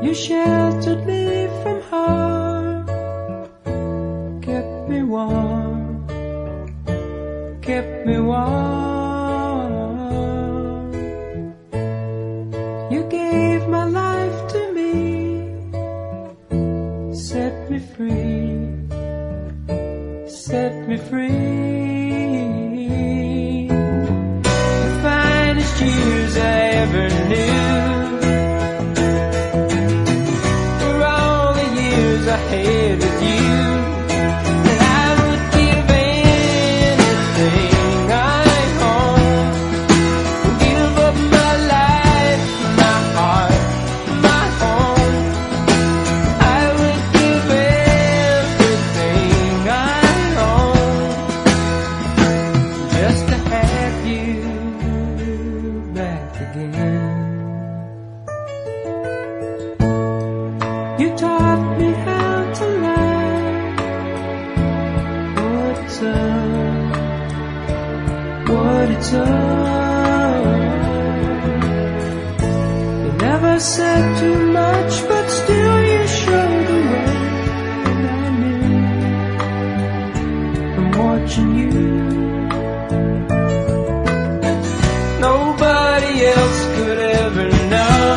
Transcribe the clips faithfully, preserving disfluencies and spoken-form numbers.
You sheltered me from harm, kept me warm, kept me warm. You gave my life to me, set me free, set me free. The finest years I ever knew, I had with you, and I would give anything I own, give up my life, my heart, my home. I would give everything I own just to have you back again. You taught me how to love, what it's up, what it's up. You never said too much, but still you showed the way, and I knew from watching you. Nobody else could ever know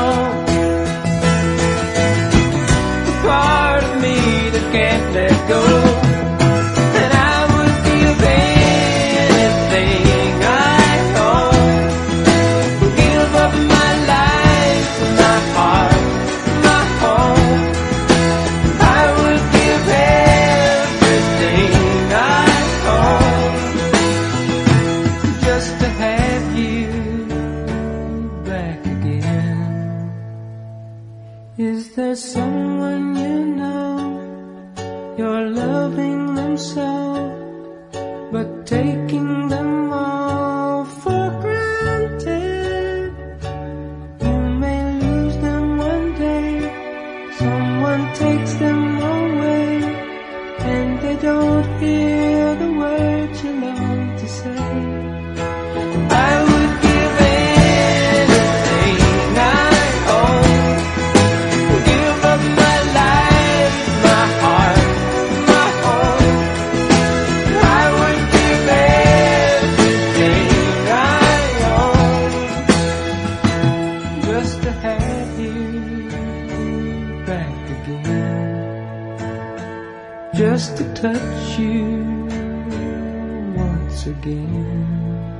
part of me that can't let go, and I would give anything I own, give up my life, my heart, my home. I would give everything I own just to have you back again. Is there someone you know, you're loving them so, but taking them all for granted? You may lose them one day, someone takes them away, and they don't hear the words you long to say. I would give anything I own, give up my life, my heart, my home. I would give everything I own just to have you back again, just to touch you once again.